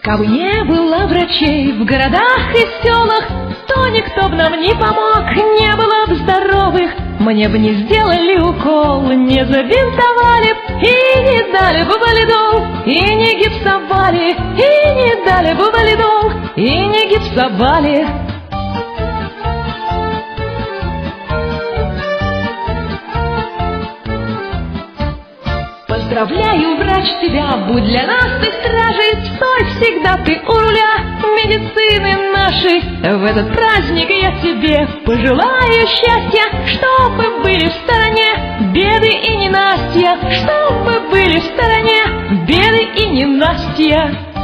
Кабы не было врачей в городах и селах, то никто б нам не помог, не было б здоровых. Мне б не сделали укол, не забинтовали б, и не дали бы валидол, и не гипсовали, и не дали бы валидол, и не гипсовали. Поздравляю, врач, тебя, будь для нас ты стражей, стой всегда ты у руля медицины нашей. В этот праздник я тебе пожелаю счастья, чтоб мы были в стороне беды и ненастья, чтоб мы были в стороне беды и ненастья.